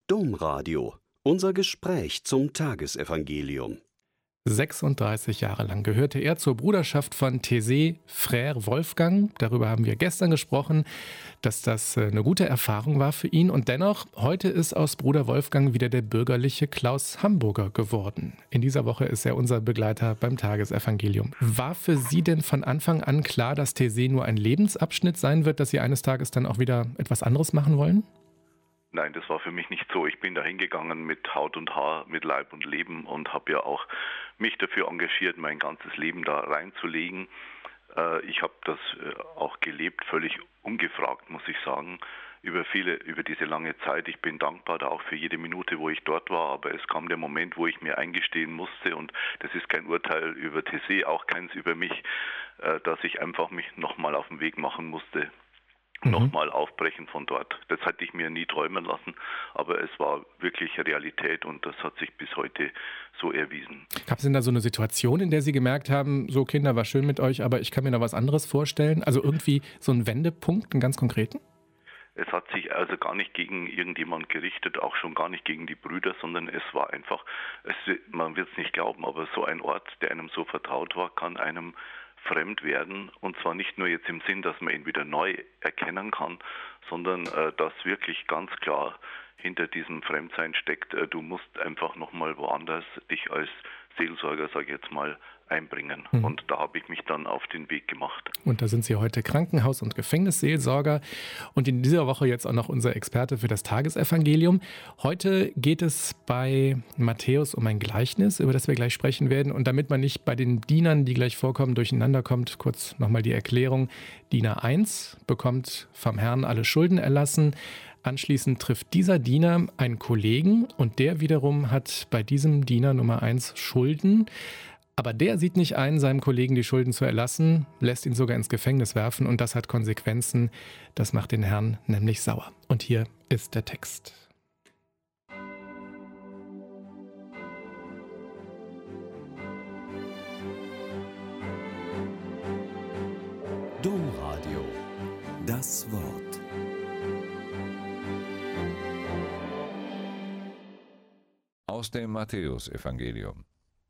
Domradio. Unser Gespräch zum Tagesevangelium. 36 Jahre lang gehörte er zur Bruderschaft von Taizé Frère Wolfgang. Darüber haben wir gestern gesprochen, dass das eine gute Erfahrung war für ihn. Und dennoch, heute ist aus Bruder Wolfgang wieder der bürgerliche Klaus Hamburger geworden. In dieser Woche ist er unser Begleiter beim Tagesevangelium. War für Sie denn von Anfang an klar, dass Taizé nur ein Lebensabschnitt sein wird, dass Sie eines Tages dann auch wieder etwas anderes machen wollen? Nein, das war für mich nicht so. Ich bin da hingegangen mit Haut und Haar, mit Leib und Leben und habe ja auch mich dafür engagiert, mein ganzes Leben da reinzulegen. Ich habe das auch gelebt, völlig ungefragt, muss ich sagen, über diese lange Zeit. Ich bin dankbar da auch für jede Minute, wo ich dort war, aber es kam der Moment, wo ich mir eingestehen musste, und das ist kein Urteil über Taizé, auch keins über mich, dass ich einfach mich nochmal auf den Weg machen musste. Nochmal aufbrechen von dort. Das hätte ich mir nie träumen lassen, aber es war wirklich Realität und das hat sich bis heute so erwiesen. Gab es denn da so eine Situation, in der Sie gemerkt haben, so Kinder, war schön mit euch, aber ich kann mir da was anderes vorstellen? Also irgendwie so ein Wendepunkt, einen ganz konkreten? Es hat sich also gar nicht gegen irgendjemand gerichtet, auch schon gar nicht gegen die Brüder, sondern es war einfach, man wird es nicht glauben, aber so ein Ort, der einem so vertraut war, kann einem fremd werden, und zwar nicht nur jetzt im Sinn, dass man ihn wieder neu erkennen kann, sondern dass wirklich ganz klar hinter diesem Fremdsein steckt, du musst einfach nochmal woanders dich als Seelsorger, sage ich jetzt mal, einbringen. Und da habe ich mich dann auf den Weg gemacht. Und da sind Sie heute Krankenhaus- und Gefängnisseelsorger und in dieser Woche jetzt auch noch unser Experte für das Tagesevangelium. Heute geht es bei Matthäus um ein Gleichnis, über das wir gleich sprechen werden. Und damit man nicht bei den Dienern, die gleich vorkommen, durcheinander kommt, kurz nochmal die Erklärung. Diener 1 bekommt vom Herrn alle Schulden erlassen. Anschließend trifft dieser Diener einen Kollegen und der wiederum hat bei diesem Diener Nummer 1 Schulden. Aber der sieht nicht ein, seinem Kollegen die Schulden zu erlassen, lässt ihn sogar ins Gefängnis werfen und das hat Konsequenzen. Das macht den Herrn nämlich sauer. Und hier ist der Text. Domradio. Das Wort. Aus dem Matthäusevangelium.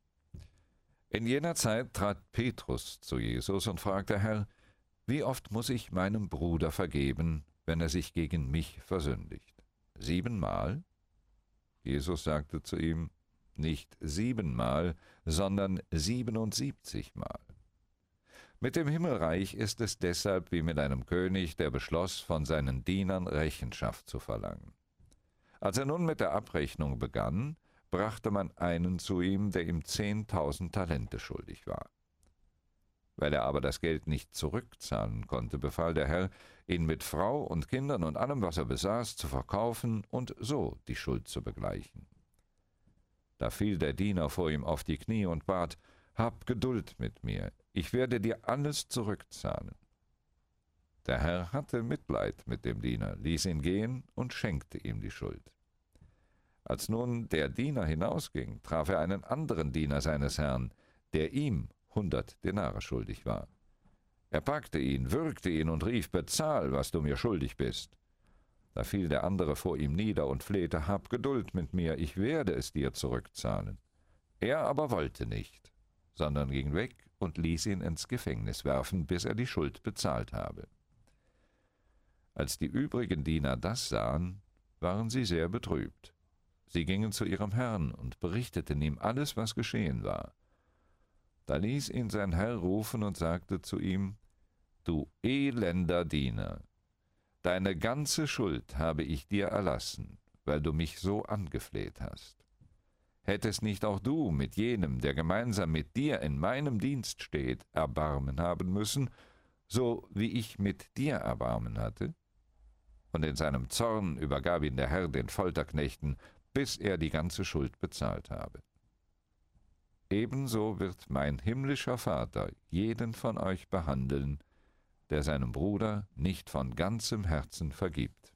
In jener Zeit trat Petrus zu Jesus und fragte: Herr, wie oft muss ich meinem Bruder vergeben, wenn er sich gegen mich versündigt? 7-mal? Jesus sagte zu ihm: Nicht 7-mal, sondern 77-mal. Mit dem Himmelreich ist es deshalb wie mit einem König, der beschloss, von seinen Dienern Rechenschaft zu verlangen. Als er nun mit der Abrechnung begann, brachte man einen zu ihm, der ihm 10.000 Talente schuldig war. Weil er aber das Geld nicht zurückzahlen konnte, befahl der Herr, ihn mit Frau und Kindern und allem, was er besaß, zu verkaufen und so die Schuld zu begleichen. Da fiel der Diener vor ihm auf die Knie und bat: Hab Geduld mit mir, ich werde dir alles zurückzahlen. Der Herr hatte Mitleid mit dem Diener, ließ ihn gehen und schenkte ihm die Schuld. Als nun der Diener hinausging, traf er einen anderen Diener seines Herrn, der ihm 100 Denare schuldig war. Er packte ihn, würgte ihn und rief: Bezahl, was du mir schuldig bist. Da fiel der andere vor ihm nieder und flehte: Hab Geduld mit mir, ich werde es dir zurückzahlen. Er aber wollte nicht, sondern ging weg und ließ ihn ins Gefängnis werfen, bis er die Schuld bezahlt habe. Als die übrigen Diener das sahen, waren sie sehr betrübt. Sie gingen zu ihrem Herrn und berichteten ihm alles, was geschehen war. Da ließ ihn sein Herr rufen und sagte zu ihm: Du elender Diener, deine ganze Schuld habe ich dir erlassen, weil du mich so angefleht hast. Hättest nicht auch du mit jenem, der gemeinsam mit dir in meinem Dienst steht, Erbarmen haben müssen, so wie ich mit dir Erbarmen hatte? Und in seinem Zorn übergab ihn der Herr den Folterknechten, bis er die ganze Schuld bezahlt habe. Ebenso wird mein himmlischer Vater jeden von euch behandeln, der seinem Bruder nicht von ganzem Herzen vergibt.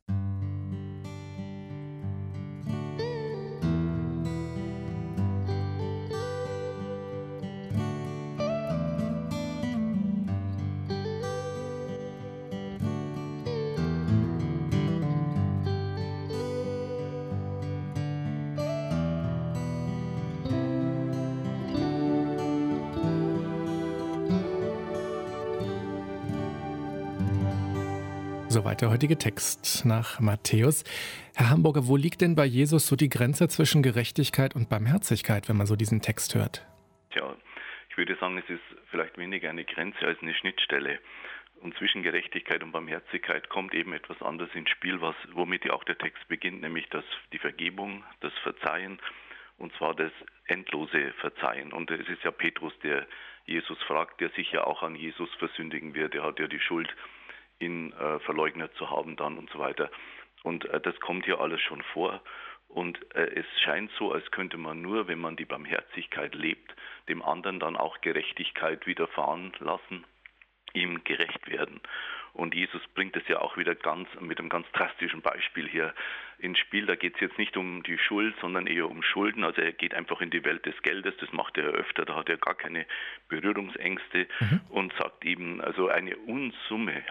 Soweit der heutige Text nach Matthäus. Herr Hamburger, wo liegt denn bei Jesus so die Grenze zwischen Gerechtigkeit und Barmherzigkeit, wenn man so diesen Text hört? Tja, ich würde sagen, es ist vielleicht weniger eine Grenze als eine Schnittstelle. Und zwischen Gerechtigkeit und Barmherzigkeit kommt eben etwas anderes ins Spiel, womit ja auch der Text beginnt, nämlich die Vergebung, das Verzeihen, und zwar das endlose Verzeihen. Und es ist ja Petrus, der Jesus fragt, der sich ja auch an Jesus versündigen wird. Er hat ja die Schuld, ihn verleugnet zu haben dann und so weiter. Und das kommt hier alles schon vor. Und es scheint so, als könnte man nur, wenn man die Barmherzigkeit lebt, dem anderen dann auch Gerechtigkeit widerfahren lassen, ihm gerecht werden. Und Jesus bringt es ja auch wieder mit einem ganz drastischen Beispiel hier ins Spiel. Da geht es jetzt nicht um die Schuld, sondern eher um Schulden. Also er geht einfach in die Welt des Geldes, das macht er öfter, da hat er gar keine Berührungsängste und sagt eben, also eine Unsumme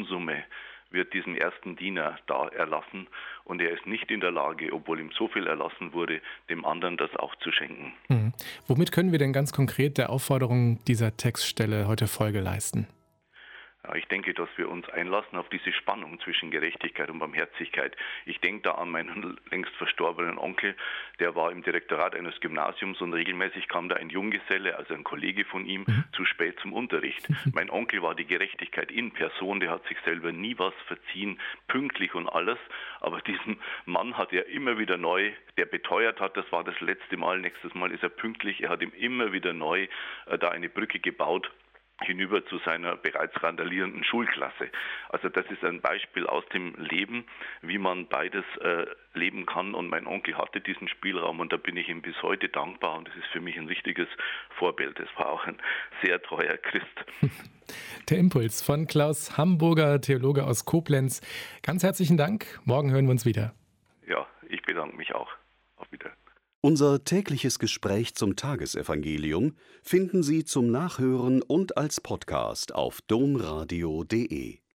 wird diesem ersten Diener da erlassen und er ist nicht in der Lage, obwohl ihm so viel erlassen wurde, dem anderen das auch zu schenken. Womit können wir denn ganz konkret der Aufforderung dieser Textstelle heute Folge leisten? Ja, ich denke, dass wir uns einlassen auf diese Spannung zwischen Gerechtigkeit und Barmherzigkeit. Ich denke da an meinen längst verstorbenen Onkel, der war im Direktorat eines Gymnasiums und regelmäßig kam da ein Junggeselle, also ein Kollege von ihm, zu spät zum Unterricht. Mein Onkel war die Gerechtigkeit in Person, der hat sich selber nie was verziehen, pünktlich und alles, aber diesen Mann hat er immer wieder neu, der beteuert hat, das war das letzte Mal, nächstes Mal ist er pünktlich, er hat ihm immer wieder neu da eine Brücke gebaut, hinüber zu seiner bereits randalierenden Schulklasse. Also das ist ein Beispiel aus dem Leben, wie man beides leben kann. Und mein Onkel hatte diesen Spielraum und da bin ich ihm bis heute dankbar und das ist für mich ein richtiges Vorbild. Es war auch ein sehr treuer Christ. Der Impuls von Klaus Hamburger, Theologe aus Koblenz. Ganz herzlichen Dank. Morgen hören wir uns wieder. Ja, ich bedanke mich auch. Auf Wiedersehen. Unser tägliches Gespräch zum Tagesevangelium finden Sie zum Nachhören und als Podcast auf domradio.de.